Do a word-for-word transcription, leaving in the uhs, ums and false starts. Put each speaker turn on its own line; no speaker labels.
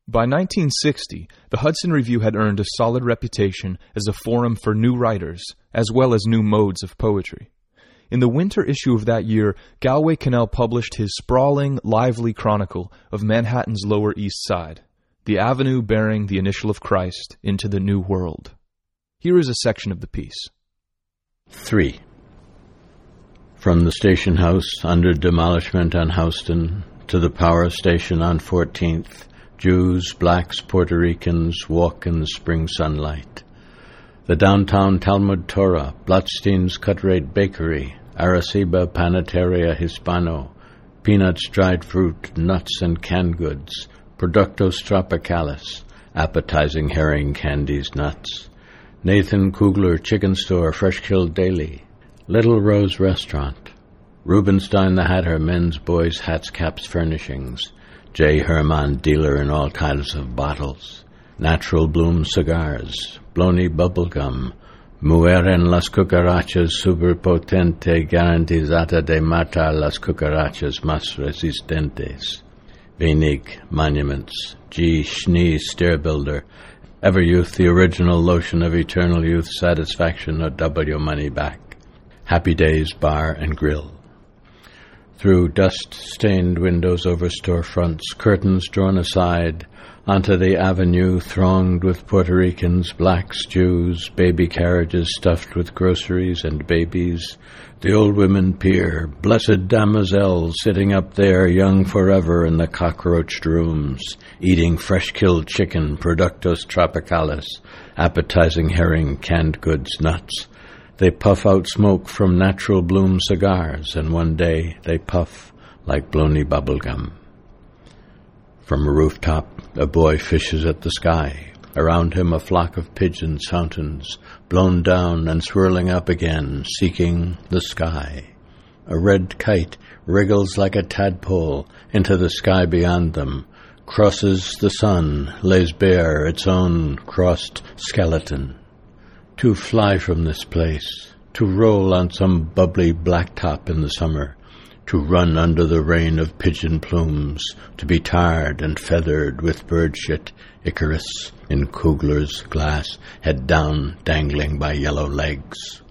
By nineteen sixty, the Hudson Review had earned a solid reputation as a forum for new writers, as well as new modes of poetry. In the winter issue of that year, Galway Kinnell published his sprawling, lively chronicle of Manhattan's Lower East Side, the avenue bearing the initial of Christ into the New World. Here is a section of the piece.
three. From the station house under demolishment on Houston to the power station on fourteenth, Jews, blacks, Puerto Ricans walk in the spring sunlight. The downtown Talmud Torah, Blotstein's Cut-Rate Bakery, Arecibo Panateria Hispano, peanuts, dried fruit, nuts, and canned goods, Productos Tropicalis, appetizing herring, candies, nuts, Nathan Kugler Chicken Store, Fresh Killed Daily, Little Rose Restaurant, Rubenstein the Hatter, men's, boys, hats, caps, furnishings, J. Herman, dealer in all kinds of bottles, Natural Bloom Cigars, Blony Bubblegum, Mueren las cucarachas superpotente garantizata de matar las cucarachas más resistentes, Wenig Monuments, G. Schnee Stairbuilder, Everyouth, the original lotion of eternal youth satisfaction or W money back, Happy Days Bar and Grill. Through dust-stained windows over storefronts, curtains drawn aside, onto the avenue thronged with Puerto Ricans, blacks, Jews, baby carriages stuffed with groceries and babies, the old women peer, blessed damoiselles sitting up there, young forever in the cockroached rooms, eating fresh-killed chicken, Productos Tropicalis, appetizing herring, canned goods, nuts. They puff out smoke from Natural Bloom cigars, and one day they puff like Blony bubblegum. From a rooftop, a boy fishes at the sky. Around him a flock of pigeons, fountains, blown down and swirling up again, seeking the sky. A red kite wriggles like a tadpole into the sky beyond them, crosses the sun, lays bare its own crossed skeleton. To fly from this place, to roll on some bubbly blacktop in the summer, to run under the rain of pigeon plumes, to be tarred and feathered with bird shit, Icarus in Kugler's glass, head down, dangling by yellow legs.